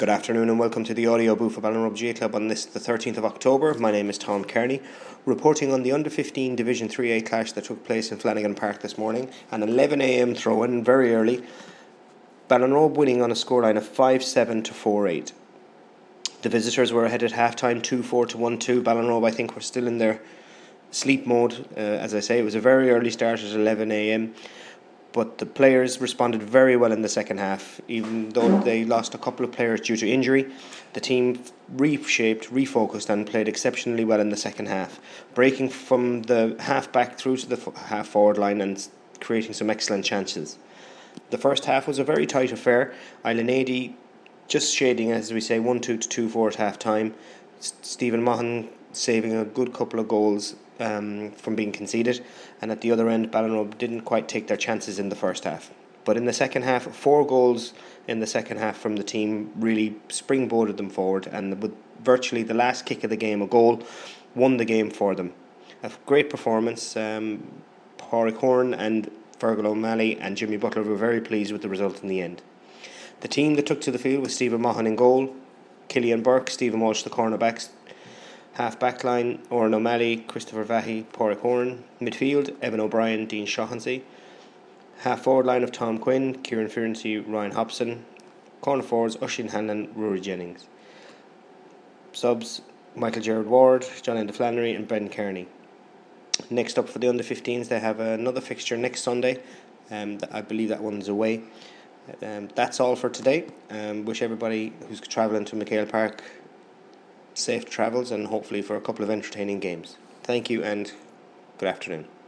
Good afternoon and welcome to the audio booth of Ballinrobe GA Club on this, the 13th of October. My name is Tom Kearney, reporting on the Under-15 Division 3A clash that took place in Flanagan Park this morning. An 11 a.m. throw-in, very early. Ballinrobe winning on a scoreline of 5-7 to 4-8. The visitors were ahead at half-time, 2-4 to 1-2. Ballinrobe, I think, were still in their sleep mode. As I say, it was a very early start at 11 a.m. But the players responded very well in the second half. Even though they lost a couple of players due to injury, the team reshaped, refocused and played exceptionally well in the second half, breaking from the half back through to the half forward line and creating some excellent chances. The first half was a very tight affair. Island 80 just shading, as we say, 1-2 to 2-4 at half time. Stephen Maughan saving a good couple of goals from being conceded, and at the other end Ballinrobe didn't quite take their chances in the first half. But in the second half, 4 goals in the second half from the team really springboarded them forward, and with virtually the last kick of the game, a goal won the game for them. A great performance. Pádraig Horan and Fergal O'Malley and Jimmy Butler were very pleased with the result in the end. The team that took to the field was Stephen Maughan in goal, Killian Burke, Stephen Walsh the cornerbacks, half back line Oran O'Malley, Christopher Vahy, Pádraig Horan. Midfield Evan O'Brien, Dean Shaughnessy. Half forward line of Tom Quinn, Kieran Fearency, Ryan Hobson. Corner forwards Oisin Hanlon, Rory Jennings. Subs Michael Gerard Ward, John Enda Flannery and Ben Kearney. Next up for the under-15s, they have another fixture next Sunday. I believe that one's away. That's all for today. Wish everybody who's travelling to McHale Park safe travels and hopefully for a couple of entertaining games. Thank you and good afternoon.